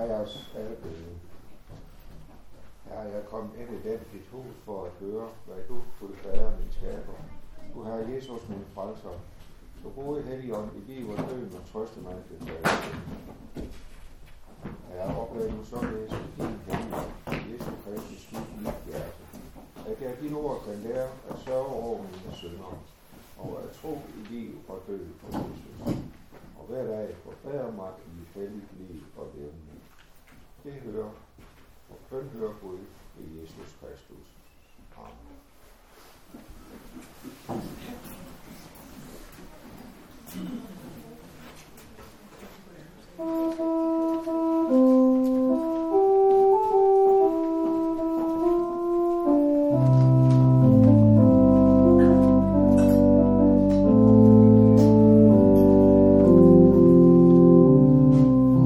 jeres alle døde. Herre, jeg kom ind i dit hus for at høre, hvad du skulle gøre, min skaber. Du Herre Jesus, min frelser. Så gode Helligånd i liv og død, og trøste mig til dig. Herre, oplever du således i din Helligånd, Jesu Kristus, mit hjerte, at jeg dine ord kan lære at sørge over mine synder, og at tro i liv og død på Jesus. Og hver dag forbedre mig i helligt liv og levende. Det hører og kun hører Gud i Jesus Kristus. Amen.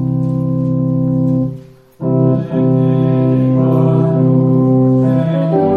Amen.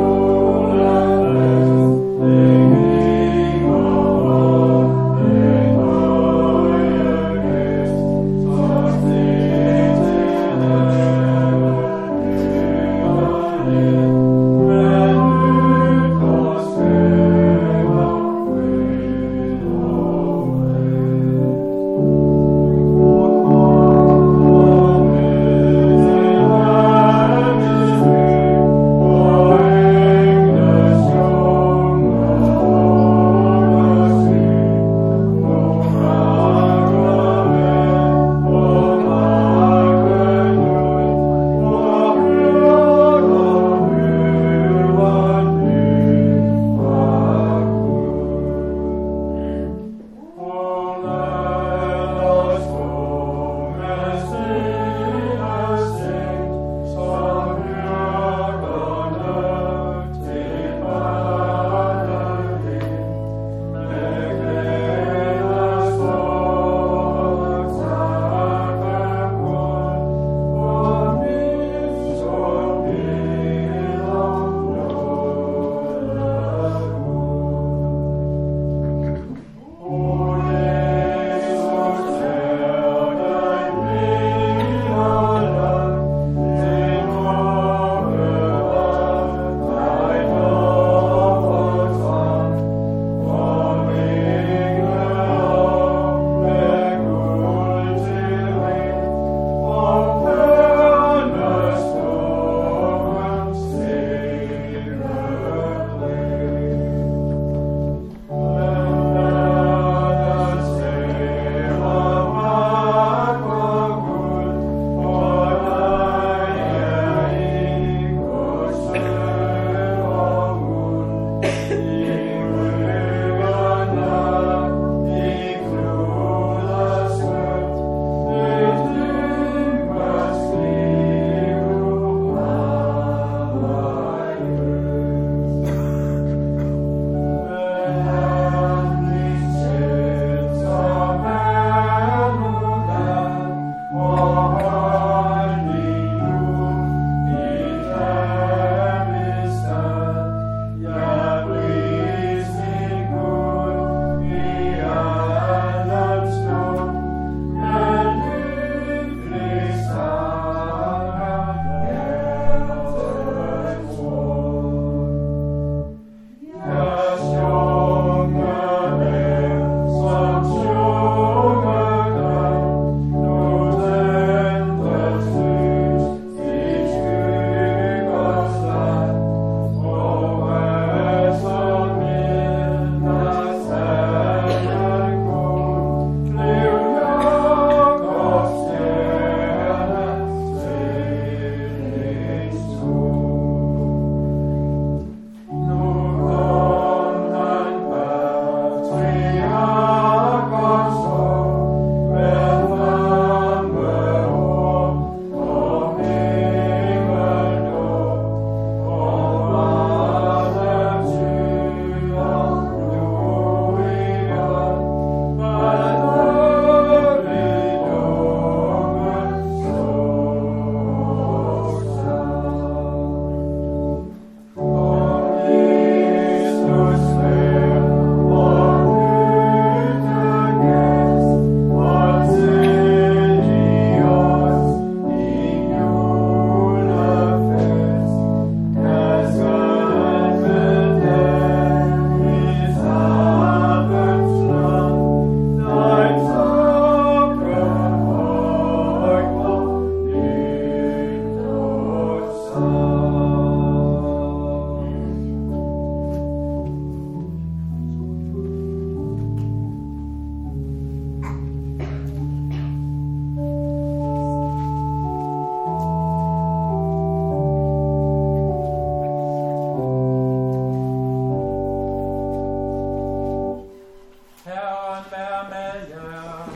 med jer.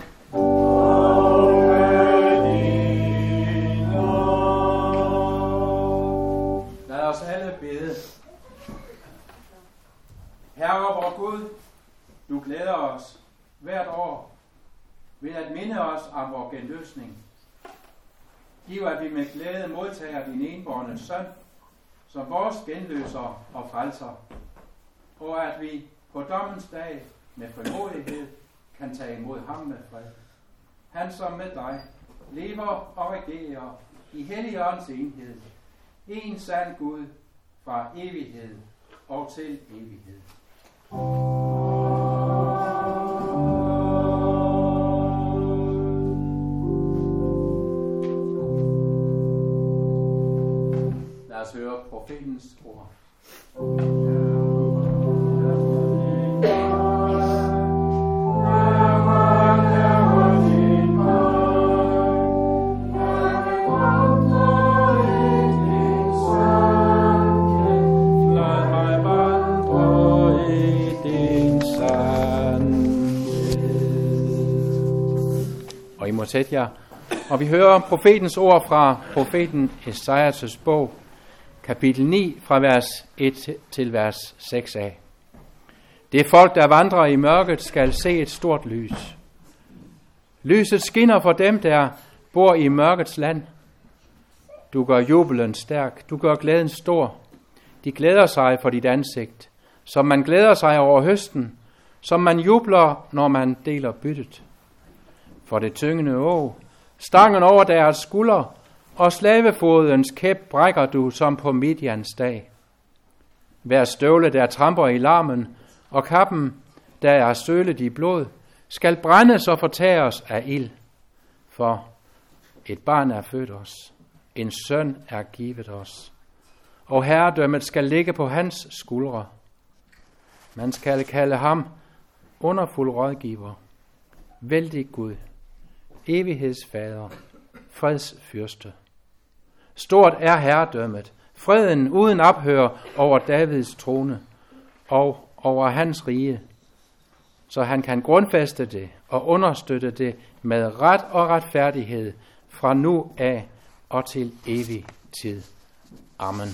Lad os alle bede. Herre vor Gud, du glæder os hvert år ved at minde os om vor genløsning. Giv, at vi med glæde modtager din enbårne søn, som vores genløser og frelser, og at vi på dommens dag med frimodighed kan tage imod ham med fred. Han som med dig lever og regerer i Helligåndens enhed, en sand Gud fra evighed og til evighed. Lad os høre profetens ord. Og I må sætte jer. Og vi hører profetens ord fra profeten Esajas' bog, kapitel 9, fra vers 1 til vers 6a. Det folk, der vandrer i mørket, skal se et stort lys. Lyset skinner for dem, der bor i mørkets land. Du gør jubelen stærk, du gør glæden stor. De glæder sig for dit ansigt, som man glæder sig over høsten, som man jubler, når man deler byttet. For det tyngende åg, stangen over deres skulder, og slavefodens kæp brækker du som på Midians dag. Hver støvle, der tramper i larmen, og kappen, der er sølet i blod, skal brændes og fortæres af ild. For et barn er født os, en søn er givet os, og herredømmet skal ligge på hans skuldre. Man skal kalde ham underfuld rådgiver, vældig Gud, evighedsfader, freds fyrste. Stort er herredømmet, freden uden ophør over Davids trone og over hans rige, så han kan grundfæste det og understøtte det med ret og retfærdighed fra nu af og til evig tid. Amen.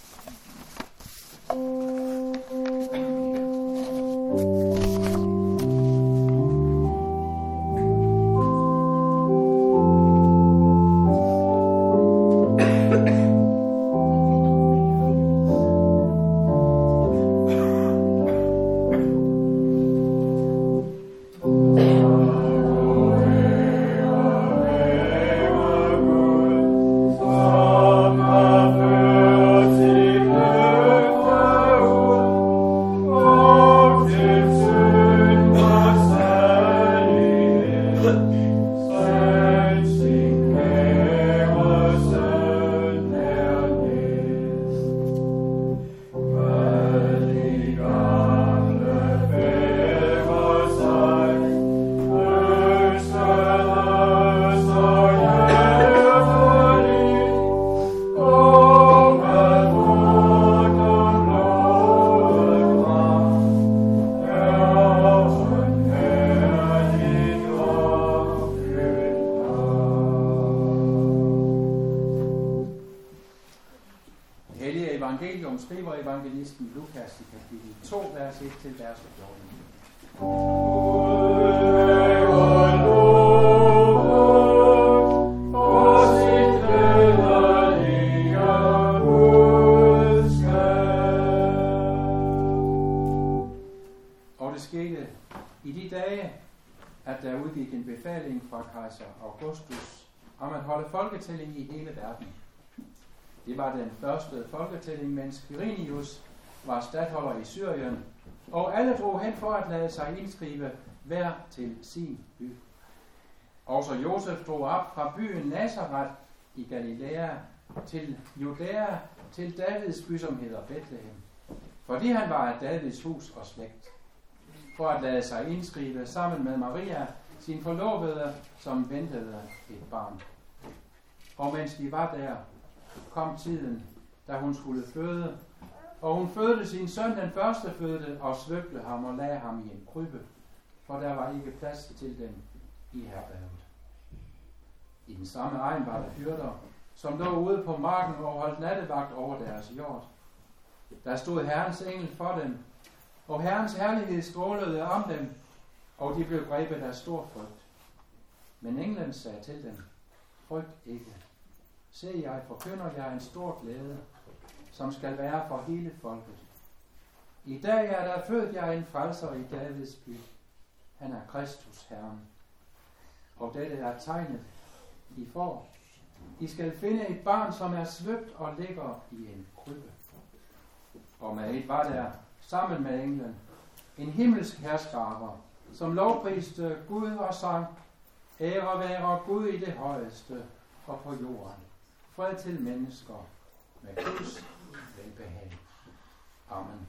Skriver evangelisten Lukas i kapitel 2, vers 1 til vers 14. Og det skete i de dage, at der udgik en befaling fra kejser Augustus om at holde folketælling i hele verden. Det var den første folketælling, mens Quirinius var statholder i Syrien, og alle drog hen for at lade sig indskrive hver til sin by. Også Josef drog op fra byen Nazareth i Galilea til Judæa, til Davids by, som hedder Bethlehem, fordi han var af Davids hus og slægt, for at lade sig indskrive sammen med Maria, sin forlovede, som ventede et barn. Og mens de var der, kom tiden, da hun skulle føde, og hun fødte sin søn, den førstefødte, og svøbte ham og lagde ham i en krybbe, for der var ikke plads til dem i herberget. I den samme egen var der hyrder, som lå ude på marken og holdt nattevagt over deres jord. Der stod Herrens engel for dem, og Herrens herlighed strålede om dem, og de blev grebet af stor frygt. Men englen sagde til dem, frygt ikke. Se, jeg forkynder jer en stor glæde, som skal være for hele folket. I dag er der født jer en frelser i Davids by. Han er Kristus Herren. Og dette er tegnet, I får. I skal finde et barn, som er svøbt og ligger i en krybbe. Og med et var der, sammen med englen, en himmelsk herskare, som lovpriste Gud og sang, ære være Gud i det højeste og på jorden, fred til mennesker med Guds velbehag. Amen.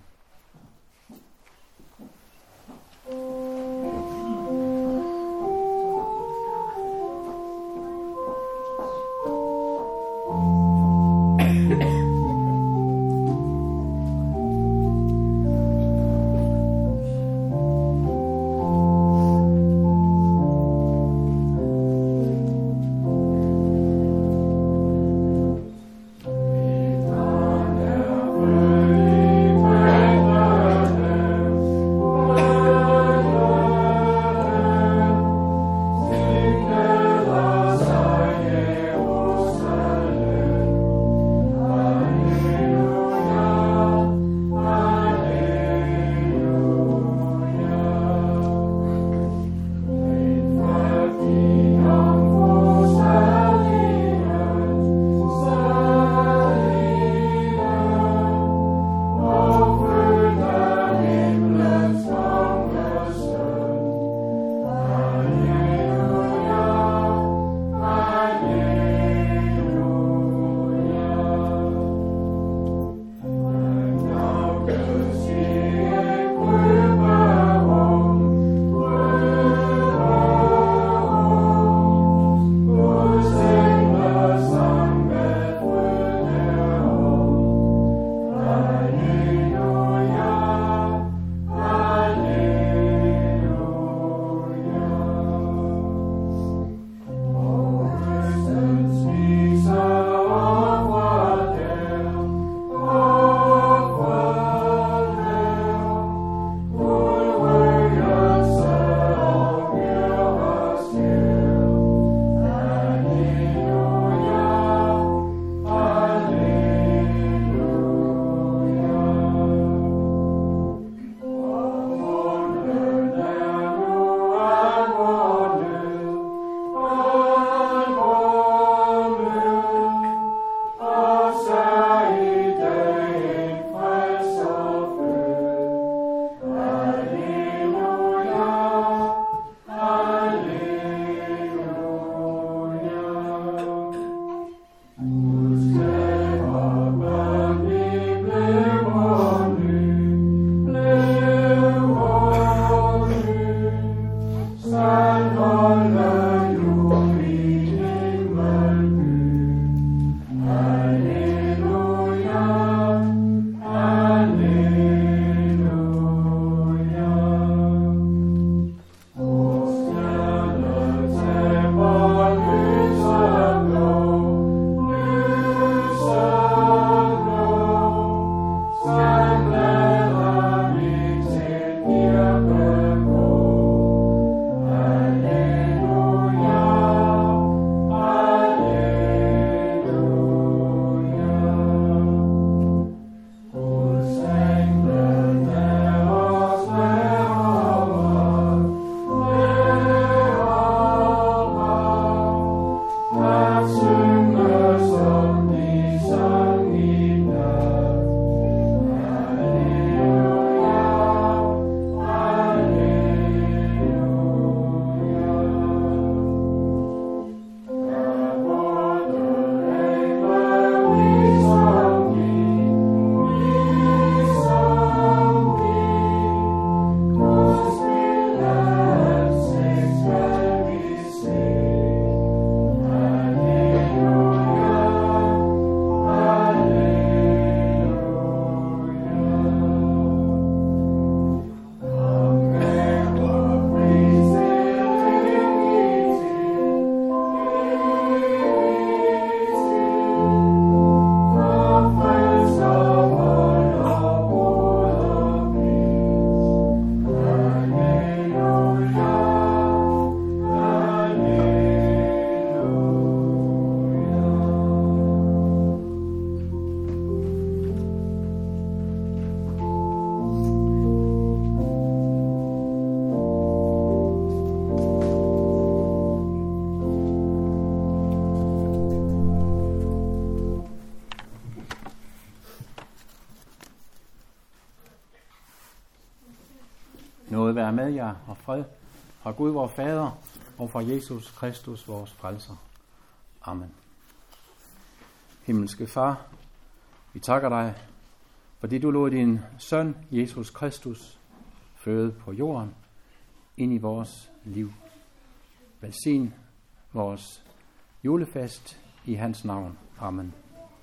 være med jer, og fred fra Gud vor Fader og fra Jesus Kristus vores frelser. Amen. Himmelske Far, vi takker dig, fordi du lod din søn, Jesus Kristus, føde på jorden ind i vores liv. Velsign vores julefest i hans navn. Amen.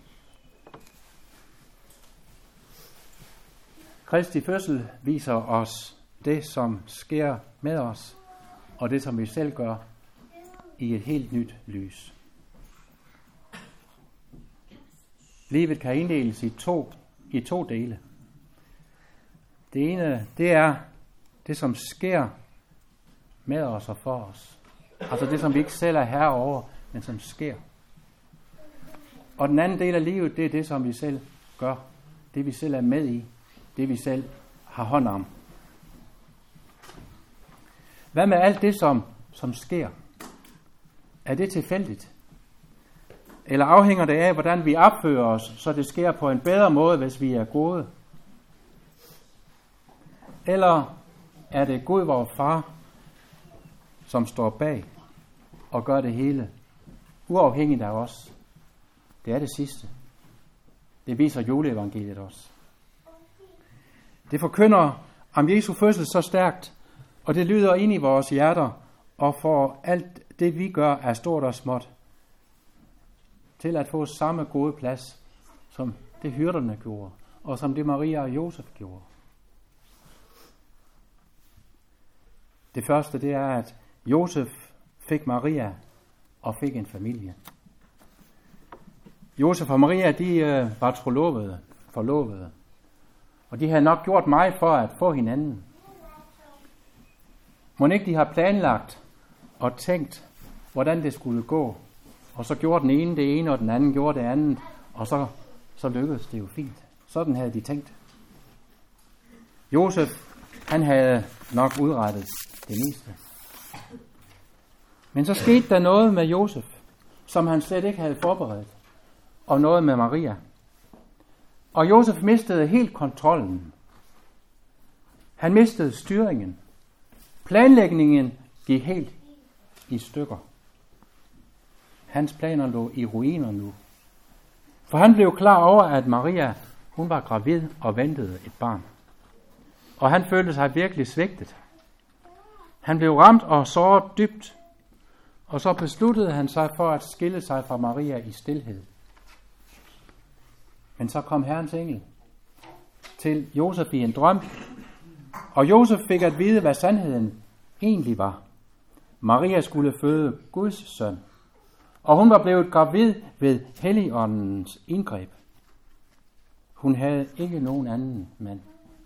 Kristi fødsel viser os det, som sker med os, og det, som vi selv gør, i et helt nyt lys. Livet kan inddeles i to dele. Det ene, det er det, som sker med os og for os. Altså det, som vi ikke selv er herre over, men som sker. Og den anden del af livet, det er det, som vi selv gør. Det, vi selv er med i. Det, vi selv har hånd om. Hvad med alt det, som sker? Er det tilfældigt? Eller afhænger det af, hvordan vi opfører os, så det sker på en bedre måde, hvis vi er gode? Eller er det Gud, vor Far, som står bag og gør det hele, uafhængigt af os? Det er det sidste. Det viser juleevangeliet også. Det forkynder om Jesu fødsel så stærkt, og det lyder ind i vores hjerter, og for alt det, vi gør, er stort og småt, til at få samme gode plads, som det hyrderne gjorde, og som det Maria og Josef gjorde. Det første, det er, at Josef fik Maria og fik en familie. Josef og Maria, de var forlovede, og de havde nok gjort meget for at få hinanden. Må ikke de har planlagt og tænkt, hvordan det skulle gå, og så gjorde den ene det ene, og den anden gjorde det andet, og så lykkedes det jo fint. Sådan havde de tænkt. Josef, han havde nok udrettet det meste. Men så skete der noget med Josef, som han slet ikke havde forberedt, og noget med Maria. Og Josef mistede helt kontrollen. Han mistede styringen. Planlægningen gik helt i stykker. Hans planer lå i ruiner nu. For han blev klar over, at Maria, hun var gravid og ventede et barn. Og han følte sig virkelig svigtet. Han blev ramt og såret dybt. Og så besluttede han sig for at skille sig fra Maria i stilhed. Men så kom Herrens engel til Josef i en drøm, og Josef fik at vide, hvad sandheden egentlig var. Maria skulle føde Guds søn, og hun var blevet gravid ved Helligåndens indgreb. Hun havde ikke nogen anden mand.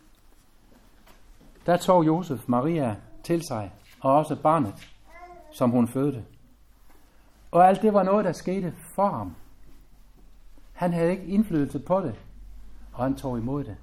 Der tog Josef Maria til sig, og også barnet, som hun fødte. Og alt det var noget, der skete for ham. Han havde ikke indflydelse på det, og han tog imod det.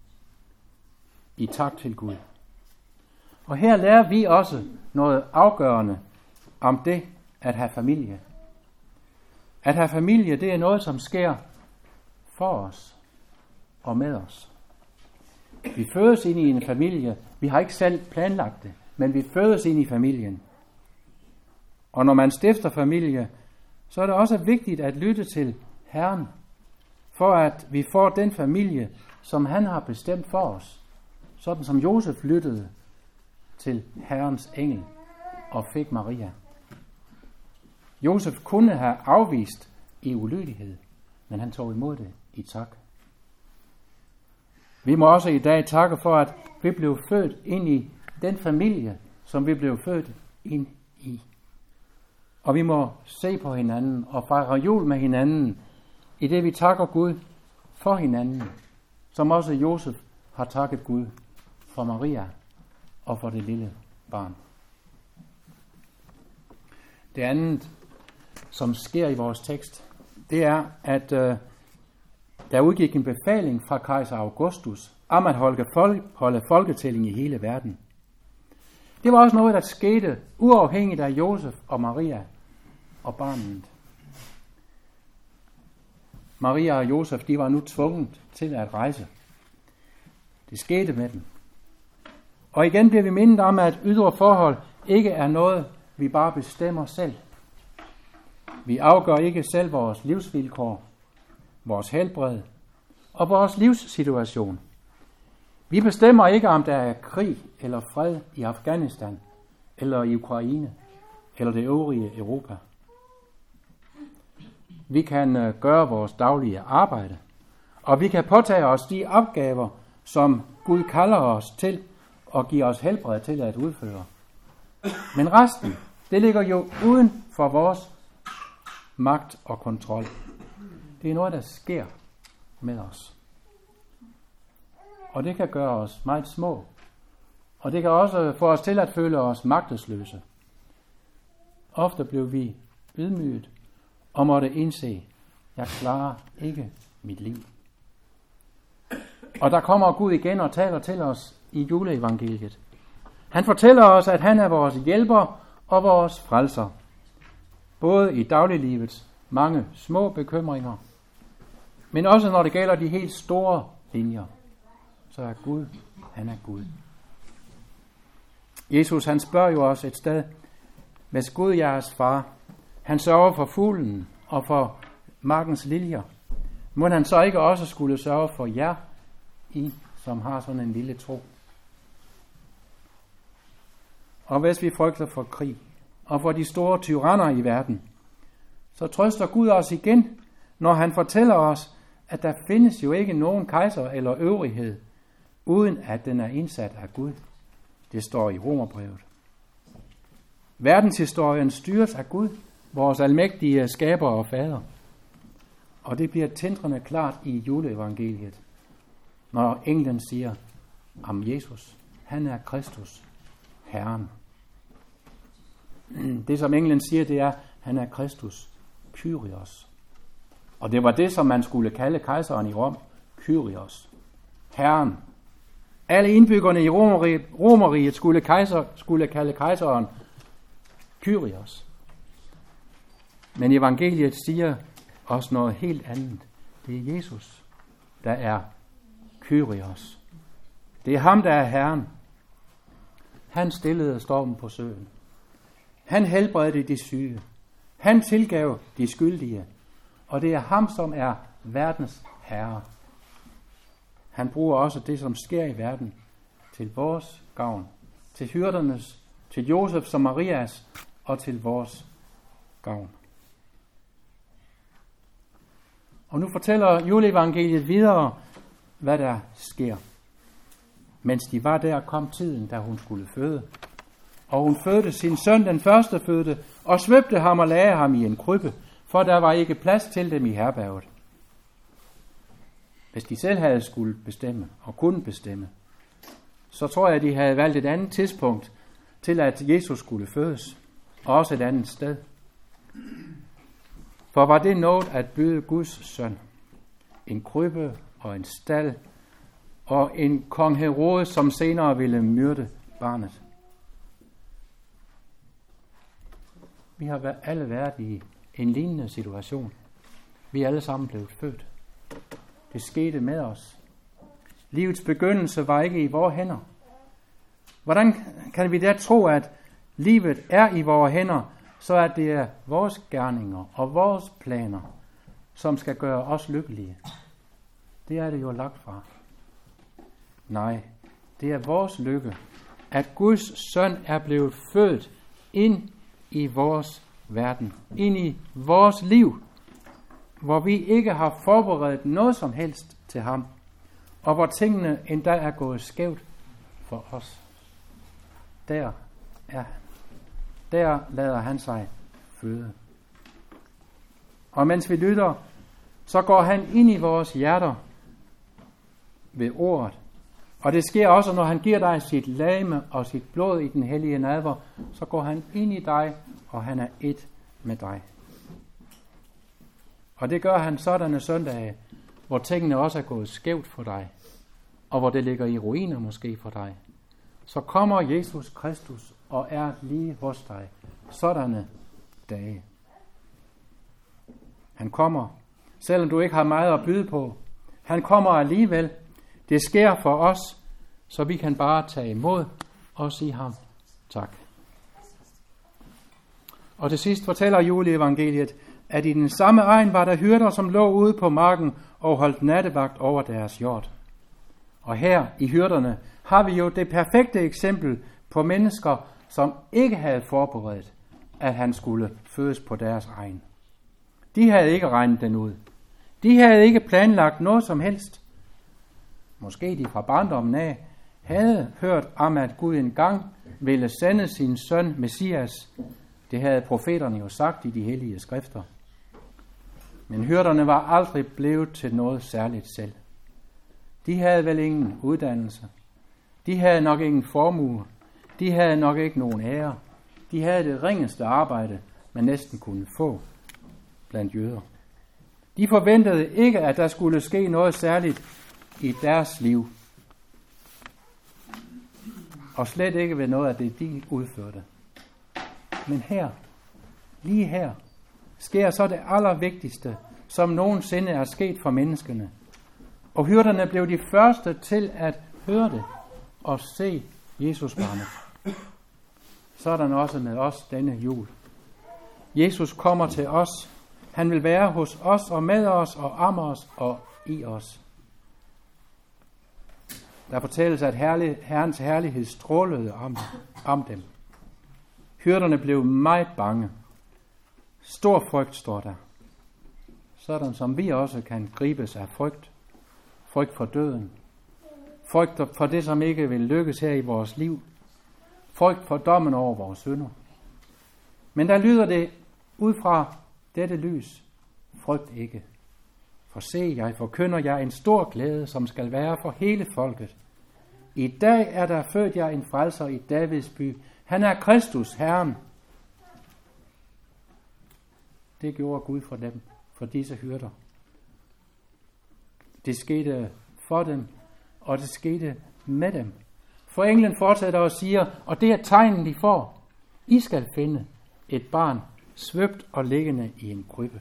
I tak til Gud. Og her lærer vi også noget afgørende om det at have familie. At have familie, det er noget, som sker for os og med os. Vi fødes ind i en familie. Vi har ikke selv planlagt det, men vi fødes ind i familien. Og når man stifter familie, så er det også vigtigt at lytte til Herren, for at vi får den familie, som han har bestemt for os, sådan som Josef lyttede til Herrens engel og fik Maria. Josef kunne have afvist i ulydighed, men han tog imod det i tak. Vi må også i dag takke for, at vi blev født ind i den familie, som vi blev født ind i. Og vi må se på hinanden og fejre jul med hinanden, i det vi takker Gud for hinanden, som også Josef har takket Gud for Maria og for det lille barn. Det andet, som sker i vores tekst, det er, at der udgik en befaling fra kejser Augustus om at holde folketælling i hele verden. Det var også noget, der skete uafhængigt af Josef og Maria og barnet. Maria og Josef, de var nu tvunget til at rejse. Det skete med dem. Og igen bliver vi mindet om, at ydre forhold ikke er noget, vi bare bestemmer selv. Vi afgør ikke selv vores livsvilkår, vores helbred og vores livssituation. Vi bestemmer ikke, om der er krig eller fred i Afghanistan, eller i Ukraine, eller det øvrige Europa. Vi kan gøre vores daglige arbejde, og vi kan påtage os de opgaver, som Gud kalder os til og giver os helbred til at udføre. Men resten, det ligger jo uden for vores magt og kontrol. Det er noget, der sker med os. Og det kan gøre os meget små. Og det kan også få os til at føle os magtesløse. Ofte blev vi ydmyget og måtte indse, jeg klarer ikke mit liv. Og der kommer Gud igen og taler til os i juleevangeliet. Han fortæller os, at han er vores hjælper og vores frelser. Både i dagliglivets mange små bekymringer, men også når det gælder de helt store linjer. Så er Gud, han er Gud. Jesus, han spørger jo os et sted, hvis Gud jeres far, han sørger for fuglen og for markens liljer, må han så ikke også skulle sørge for jer, I som har sådan en lille tro? Og hvis vi frygter for krig og for de store tyranner i verden, så trøster Gud os igen, når han fortæller os, at der findes jo ikke nogen kejser eller øvrighed, uden at den er indsat af Gud. Det står i Romerbrevet. Verdenshistorien styres af Gud, vores almægtige skaber og fader. Og det bliver tindrende klart i juleevangeliet, når englen siger om Jesus, han er Kristus, Herren. Det som englen siger, det er, han er Kristus, Kyrios. Og det var det, som man skulle kalde kejseren i Rom, Kyrios, Herren. Alle indbyggerne i Romeriet skulle kalde kejseren Kyrios. Men evangeliet siger også noget helt andet. Det er Jesus, der er Kyrios. Det er ham, der er Herren. Han stillede stormen på søen. Han helbredte de syge. Han tilgav de skyldige. Og det er ham, som er verdens herre. Han bruger også det, som sker i verden, til vores gavn. Til hyrdernes, til Josefs og Marias og til vores gavn. Og nu fortæller juleevangeliet videre, hvad der sker. Mens de var der, kom tiden, da hun skulle føde. Og hun fødte sin søn, den første fødte, og svøbte ham og lagde ham i en krybbe, for der var ikke plads til dem i herberget. Hvis de selv havde skulle bestemme, og kunne bestemme, så tror jeg, at de havde valgt et andet tidspunkt til, at Jesus skulle fødes, og også et andet sted. For var det noget at byde Guds søn, en krybbe og en stald, og en kong Herodes, som senere ville myrde barnet? Vi har alle været i en lignende situation. Vi er alle sammen blevet født. Det skete med os. Livets begyndelse var ikke i vores hænder. Hvordan kan vi da tro, at livet er i vores hænder, så at det er vores gerninger og vores planer, som skal gøre os lykkelige? Det er det jo lagt fra. Nej, det er vores lykke, at Guds søn er blevet født ind i vores verden, ind i vores liv, hvor vi ikke har forberedt noget som helst til ham, og hvor tingene endda er gået skævt for os. Der lader han sig føde. Og mens vi lytter, så går han ind i vores hjerter ved ordet. Og det sker også, når han giver dig sit legeme og sit blod i den hellige nadver, så går han ind i dig, og han er et med dig. Og det gør han sådanne søndage, hvor tingene også er gået skævt for dig, og hvor det ligger i ruiner måske for dig. Så kommer Jesus Kristus og er lige hos dig sådanne dage. Han kommer, selvom du ikke har meget at byde på. Han kommer alligevel. Det sker for os, så vi kan bare tage imod og sige ham tak. Og til sidst fortæller juleevangeliet, at i den samme egen var der hyrder, som lå ude på marken og holdt nattevagt over deres hjord. Og her i hyrderne har vi jo det perfekte eksempel på mennesker, som ikke havde forberedt, at han skulle fødes på deres egen. De havde ikke regnet den ud. De havde ikke planlagt noget som helst. Måske de fra barndommen af havde hørt om, at Gud engang ville sende sin søn Messias. Det havde profeterne jo sagt i de hellige skrifter. Men hyrderne var aldrig blevet til noget særligt selv. De havde vel ingen uddannelse. De havde nok ingen formue. De havde nok ikke nogen ære. De havde det ringeste arbejde, man næsten kunne få blandt jøder. De forventede ikke, at der skulle ske noget særligt i deres liv. Og slet ikke ved noget af det, de udførte. Men her, lige her, sker så det allervigtigste, som nogensinde er sket for menneskene. Og hyrderne blev de første til at høre det og se Jesus barnet. Sådan også med os denne jul. Jesus kommer til os. Han vil være hos os og med os og om os og i os. Der fortælles, at Herrens herlighed strålede om dem. Hyrderne blev meget bange. Stor frygt står der. Sådan som vi også kan gribes af frygt. Frygt for døden. Frygt for det, som ikke vil lykkes her i vores liv. Frygt for dommen over vores synder. Men der lyder det ud fra dette lys. Frygt ikke. For se, jeg forkynder jer en stor glæde, som skal være for hele folket. I dag er der født jer en frelser i Davids by. Han er Kristus, Herren. Det gjorde Gud for dem, for disse hyrder. Det skete for dem, og det skete med dem. For englen fortsætter og siger, og det er tegnen, de får. I skal finde et barn svøbt og liggende i en krybbe.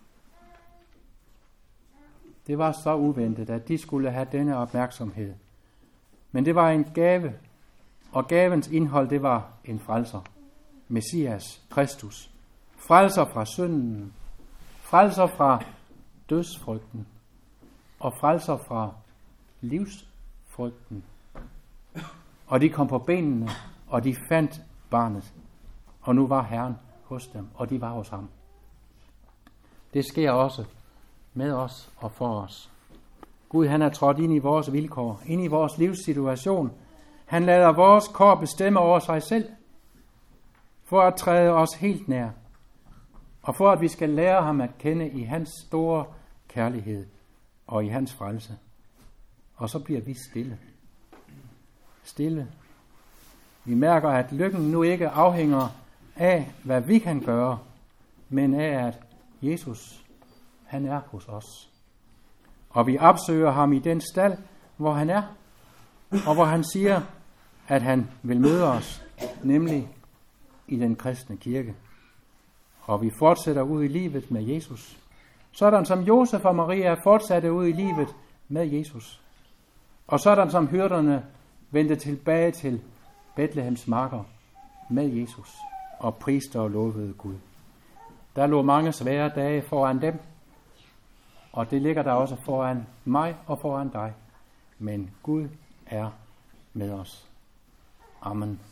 Det var så uventet, at de skulle have denne opmærksomhed. Men det var en gave, og gavens indhold, det var en frelser. Messias, Kristus. Frelser fra synden, frelser fra dødsfrygten, og frelser fra livsfrygten. Og de kom på benene, og de fandt barnet. Og nu var Herren hos dem, og de var hos ham. Det sker også med os og for os. Gud, han er trådt ind i vores vilkår, ind i vores livssituation. Han lader vores kår bestemme over sig selv, for at træde os helt nær, og for at vi skal lære ham at kende i hans store kærlighed og i hans frelse. Og så bliver vi stille. Stille. Vi mærker, at lykken nu ikke afhænger af, hvad vi kan gøre, men af, at Jesus, han er hos os. Og vi opsøger ham i den stald, hvor han er, og hvor han siger, at han vil møde os, nemlig i den kristne kirke. Og vi fortsætter ud i livet med Jesus, sådan som Josef og Maria fortsatte ud i livet med Jesus. Og sådan som hyrderne vendte tilbage til Betlehems marker med Jesus og priste og lovede Gud. Der lå mange svære dage foran dem, og det ligger der også foran mig og foran dig. Men Gud er med os. Amen.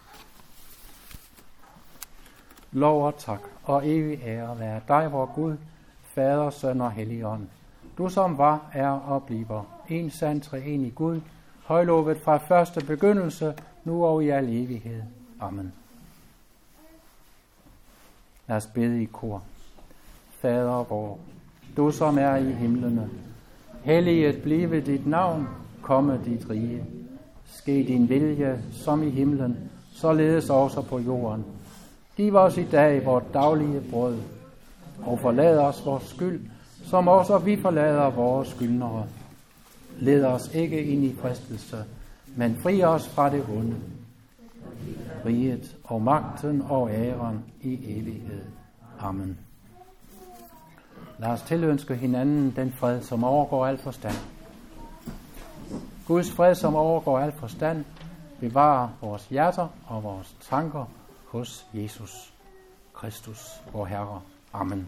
Lov og tak og evig ære være dig, vor Gud, Fader, Søn og Helligånd. Du som var, er og bliver en sand treenig Gud, højlovet fra første begyndelse, nu og i al evighed. Amen. Lad os bede i kor. Fader vor, du som er i himlene, helliget blive dit navn, komme dit rige. Ske din vilje, som i himlen, således også på jorden. Giv os i dag vort daglige brød, og forlad os vores skyld, som også vi forlader vores skyldnere. Led os ikke ind i fristelse, men fri os fra det onde. Riget og magten og æren i evighed. Amen. Lad os tilønske hinanden den fred, som overgår al forstand. Guds fred, som overgår al forstand, bevarer vores hjerter og vores tanker hos Jesus Kristus, vor Herre. Amen.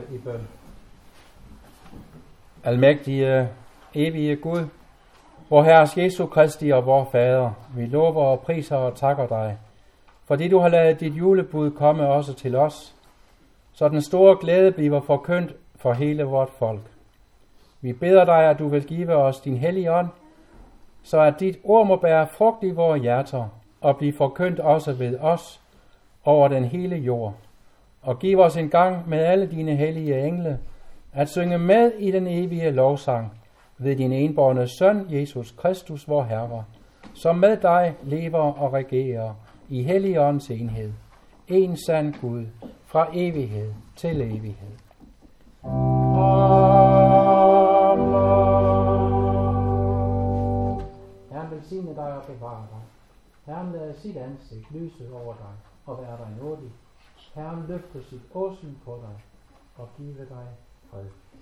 i bøn. Almægtige, evige Gud, vor Herres Jesu Kristi og vor Fader, vi lover og priser og takker dig, fordi du har ladet dit julebud komme også til os, så den store glæde bliver forkyndt for hele vort folk. Vi beder dig, at du vil give os din hellige ånd, så at dit ord må bære frugt i vores hjerter og blive forkyndt også ved os over den hele jord. Og giv os en gang med alle dine hellige engle at synge med i den evige lovsang ved din enbårne søn, Jesus Kristus, vor Herre, som med dig lever og regerer i Helligåndens enhed. En sand Gud, fra evighed til evighed. Amen. Herren velsigne dig og bevare dig. Herren lader sit ansigt lyse over dig og være dig nådig. Herren løfter sit åsyn på dig og give dig fred.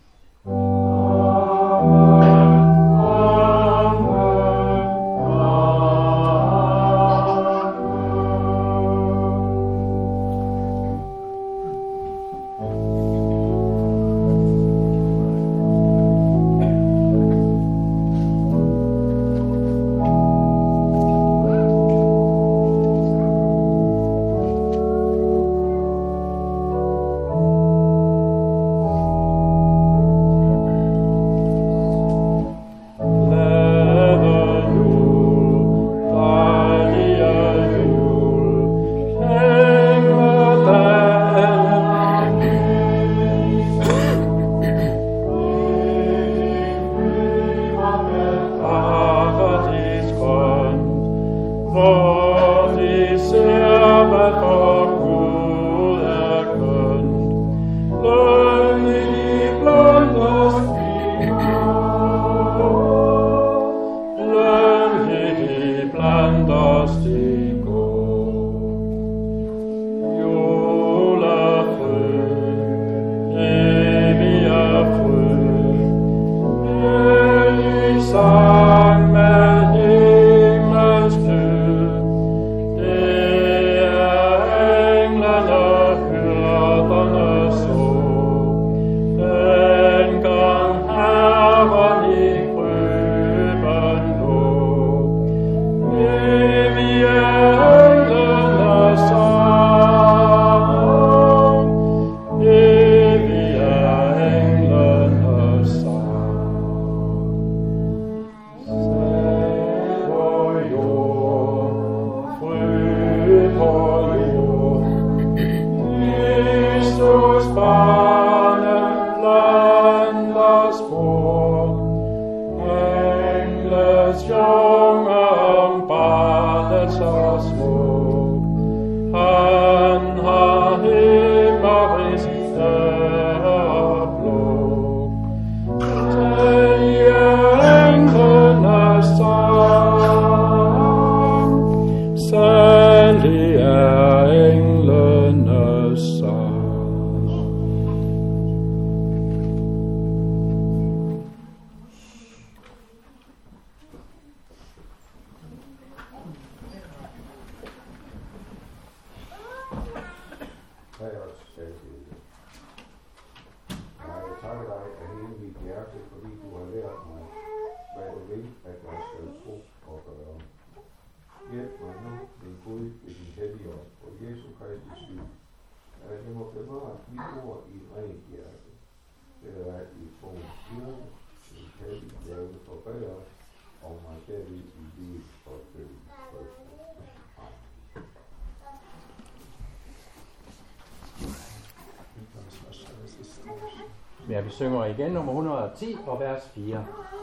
Ja, vi synger igen nummer 110 og vers 4.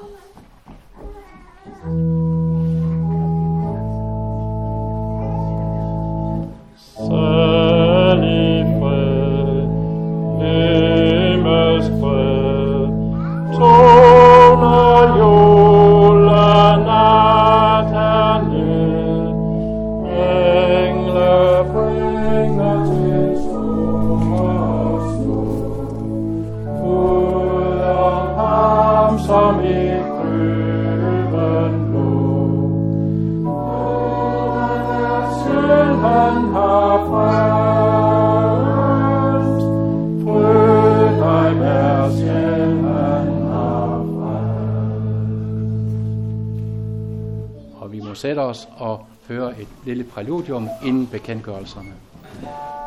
Salig fred, himmelsk fred, toner julenat herned. Engle bringer til som i krybben lå. Selv han har frelst, frød må sætte os og høre et lille præludium inden bekendtgørelserne.